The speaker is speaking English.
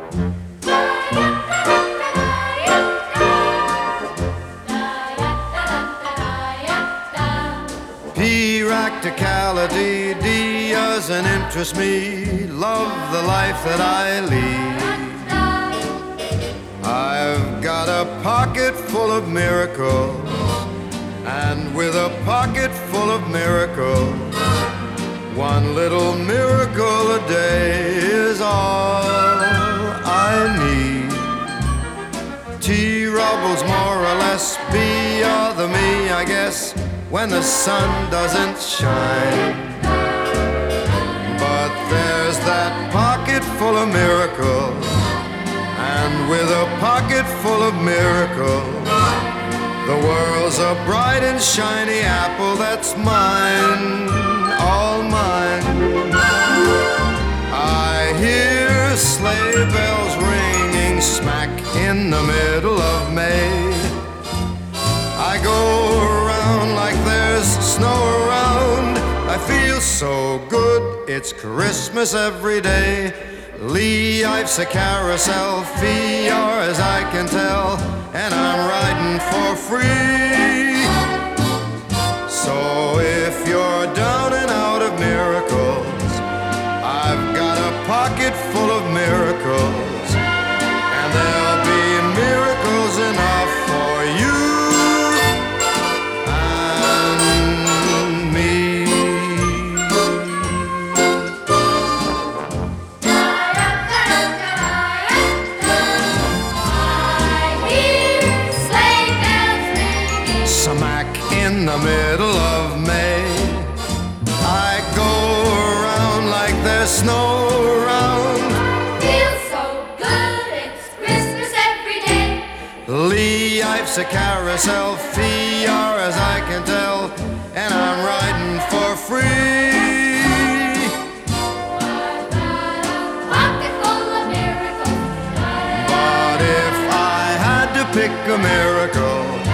Practicality, D doesn't interest me. Love the life that I lead. I've got a pocket full of miracles, and with a pocket full of miracles, one little miracle a day is all I need. T rubbles more or less be other me, I guess, when the sun doesn't shine. But there's that pocket full of miracles, and with a pocket full of miracles, the world's a bright and shiny apple that's mine, all mine. I hear sleigh bells ringing smack in the middle of May. I go around like there's snow around. I feel so good, it's Christmas every day. Lee, life's a carousel, fee-ar as I can tell, and I'm riding for free. So if you're down and out of miracles, I've got a pocket full of miracles, and there'll be miracles enough for you and me. Smack in the middle of May, I go around like there's snow around. Feels so good, it's Christmas every day. Lee, life's a carousel, fee-ar as I can tell, and I'm riding for free. I've got a pocket full of miracles. But if I had to pick a miracle,